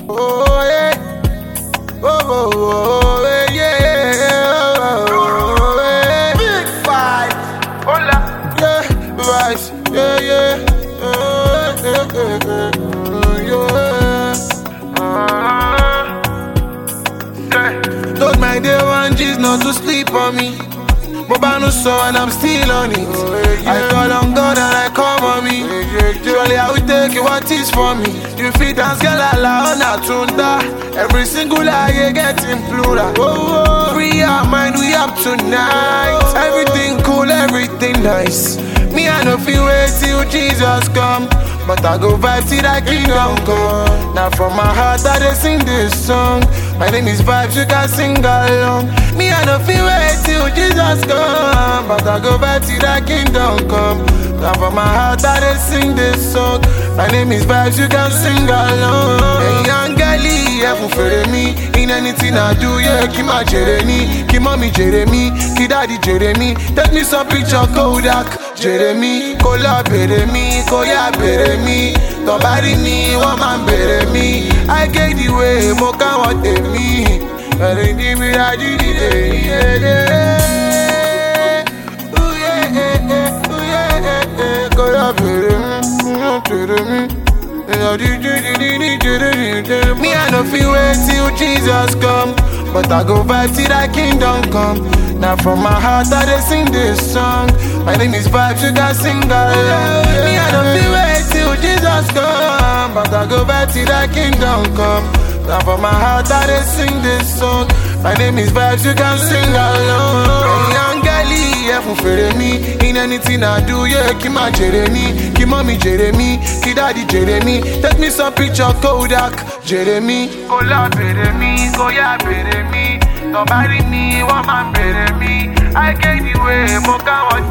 Oh yeah, yeah. Oh, yeah. Big fight, hola, yeah, vice, yeah. Told my day one G's not to sleep on me. But no so and I'm still on it. I call on God and I come on me. Surely I will take you what is for me. You fit dance girl ala ona tunda. Every single lie get in plural. Free our mind we up tonight. Everything cool, everything nice. Me I no feel wait till Jesus come, but I go vibe till that kingdom come. Now from my heart I dey sing this song. My name is Vibes, you can sing along. Me I no feel wait till Jesus come, but I go vibe till that kingdom come. Now from my heart I dey sing this song. My name is Vibes, you can sing along. Hey young girlie, heaven for me. In anything I do, yeah, keep my Jeremy, keep mommy Jeremy, keep daddy Jeremy. Take me some picture Kodak. Jeremy, kola bere mi, koya bere mi. Nobody me, one man bere mi. I get the way, mo can want me. But give me that kola bere mi. Me I no feel wait till Jesus come, but I go vibe till that kingdom come. Now from my heart I dey sing this song. My name is Vibes, you can sing along. Me I don't feel wait till Jesus come, but I go back till that kingdom come. Now from my heart I dey sing this song. My name is Vibes, you can sing along. Hey young girlie, heaven for me. In anything I do, yeah, keep my Jeremy, keep mommy Jeremy, keep daddy Jeremy. Take me some picture Kodak, Jeremy. Kola bere mi, koya bere mi. Nobody me, one man bere me. I get the way, mo can